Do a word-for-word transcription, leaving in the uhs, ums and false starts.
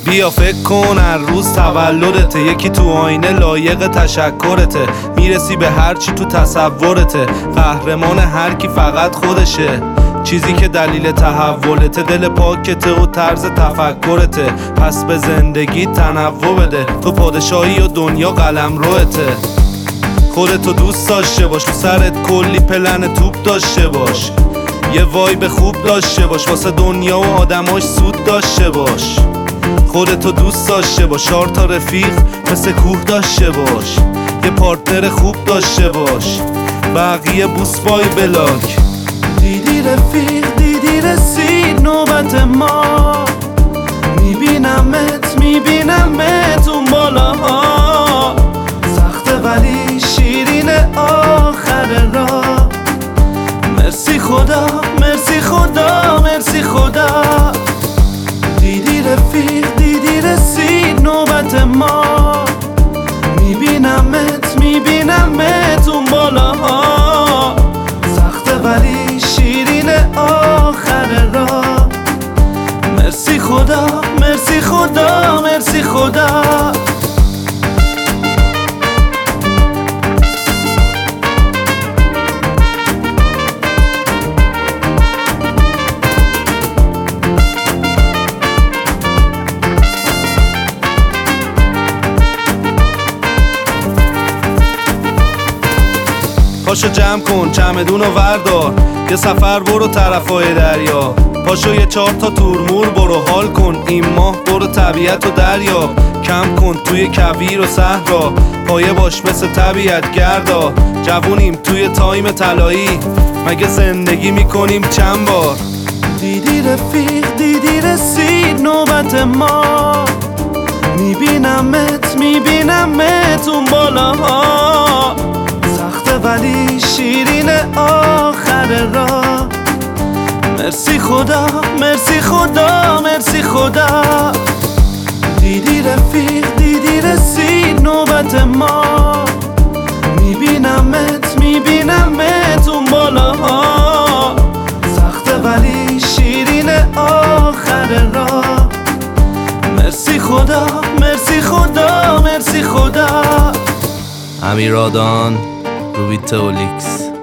بیا فکر کن هر روز تولدته، یکی تو آینه لایق تشکرته، میرسی به هر چی تو تصورته، قهرمان هر کی فقط خودشه، چیزی که دلیل تحولته، دل پاکته و طرز تفکرته، پس به زندگی تنوع بده، تو پادشاهی و دنیا قلمروته. خودتو دوست داشته باش، تو سرت کلی پلن توپ داشته باش، یه وایب خوب داشته باش، واسه دنیا و آدماش سود داشته باش. خودتو دوست داشته باش، چهار تا رفیق مثل کوه داشته باش، یه پارتنر خوب داشته باش، بقیه بوس بای بلاک. دیدی رفیق دیدی رسید نوبت ما، میبینمت میبینمت اون بالاها، سخته ولی شیرین آخر راه. مرسی خدا مرسی خدا مرسی خدا. دیدی رفیق دیدی رسید نوبت ما، میبینمت میبینمت اون بالاها، سخته ولی شیرین آخر راه. مرسی خدا مرسی خدا مرسی خدا. پاشو جمع کن چمدون و وردار، یه سفر برو طرفای دریا، پاشو یه چهار تا تورمور برو حال کن، این ماه برو طبیعت و دریا، کم کن توی کویر و صحرا، پایه باش مثل طبیعت گردا، جوونیم توی تایم طلایی، مگه زندگی میکنیم چند بار. دیدی رفیق دیدی رسید نوبت ما، میبینمت میبینمت اون بالاها، سخته ولی شیرین آخر راه. مرسی خدا مرسی خدا مرسی خدا. دیدی رفیق دیدی رسید نوبت ما، میبینمت میبینمت اون بالاها، سخته ولی شیرین آخر راه. مرسی خدا مرسی خدا مرسی خدا. امیرادان روبیتولیکس.